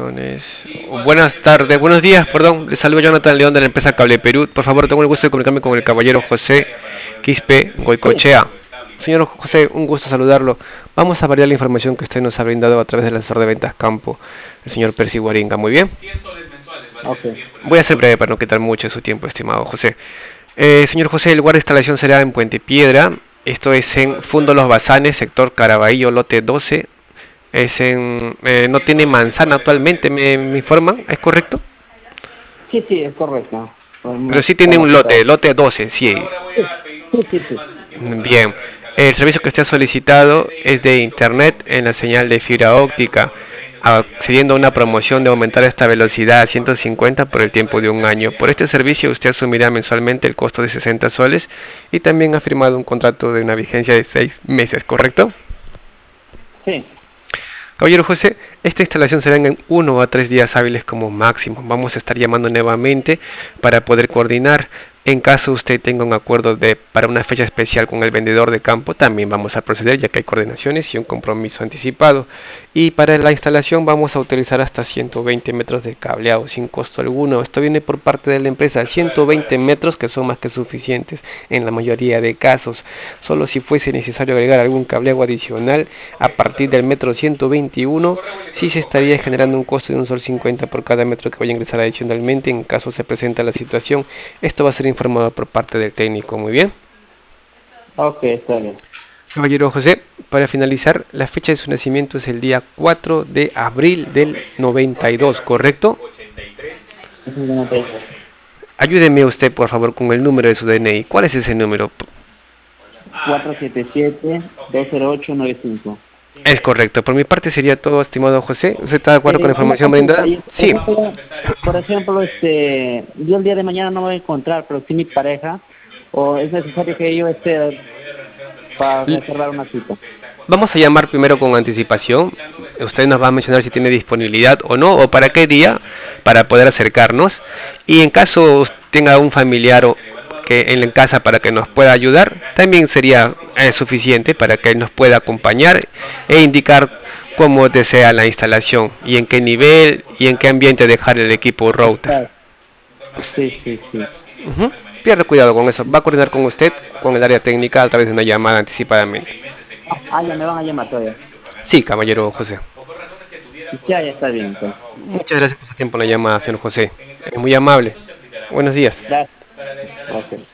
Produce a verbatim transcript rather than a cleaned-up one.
razones. Buenas tardes, buenos días, perdón. Les saludo Jonathan León de la empresa Cable Perú. Por favor, tengo el gusto de comunicarme con el caballero José Quispe Sí, Goicochea. Señor José, un gusto saludarlo. Vamos a variar la información que usted nos ha brindado a través del asesor de ventas campo, el señor Percy Guaringa. Muy bien. ok. Voy a ser breve para no quitar mucho de su tiempo, estimado José. Eh, señor José, el lugar de instalación será en Puente Piedra. Esto es en Fundo Los Bazanes, sector Caraballo, lote doce. Es en, eh, no tiene manzana actualmente, me, me informan, ¿es correcto? Sí, sí, es correcto. Pero Podemos, sí tiene podemos un lote, quitar. lote doce, sí. Sí, sí, sí, sí. Bien. El servicio que usted ha solicitado es de internet en la señal de fibra óptica, accediendo a una promoción de aumentar esta velocidad a ciento cincuenta por el tiempo de un año. Por este servicio usted asumirá mensualmente el costo de sesenta soles y también ha firmado un contrato de una vigencia de seis meses, ¿correcto? Sí, Caballero José, esta instalación será en uno a tres días hábiles como máximo. Vamos a estar llamando nuevamente para poder coordinar. En caso usted tenga un acuerdo de para una fecha especial con el vendedor de campo, también vamos a proceder ya que hay coordinaciones y un compromiso anticipado. Y para la instalación vamos a utilizar hasta ciento veinte metros de cableado sin costo alguno. Esto viene por parte de la empresa, ciento veinte metros que son más que suficientes en la mayoría de casos. Solo si fuese necesario agregar algún cableado adicional a partir del metro ciento veintiuno, sí se estaría generando un costo de un sol cincuenta por cada metro que vaya a ingresar adicionalmente en caso se presenta la situación. Esto va a ser informado por parte del técnico. Muy bien. ok, está bien. Caballero José, para finalizar, la fecha de su nacimiento es el día cuatro de abril del noventa y dos, ¿correcto? Es un noventa y dos. Ayúdeme usted, por favor, con el número de su D N I. ¿Cuál es ese número? cuatro siete siete, dos cero ocho nueve cinco. Es correcto. Por mi parte sería todo, estimado José. ¿Usted está de acuerdo con la Eh, una información consulta, brindada? y, por Sí. ejemplo, por ejemplo, este, yo el día de mañana no me voy a encontrar, pero sí mi pareja, o es necesario que yo esté para reservar una cita. Vamos a llamar primero con anticipación. Usted nos va a mencionar si tiene disponibilidad o no, o para qué día, para poder acercarnos. Y en caso tenga un familiar o que en la casa para que nos pueda ayudar, también sería eh, suficiente para que él nos pueda acompañar e indicar cómo desea la instalación y en qué nivel y en qué ambiente dejar el equipo router. Está. Sí, sí, sí. Ujú. Pierda cuidado con eso. Va a coordinar con usted, con el área técnica a través de una llamada anticipadamente. Ah, ya me van a llamar todavía. Sí, caballero José. Ya, ya está bien, entonces. Muchas gracias por su tiempo en la llamada, señor José. Es muy amable. Buenos días. Gracias. Ok.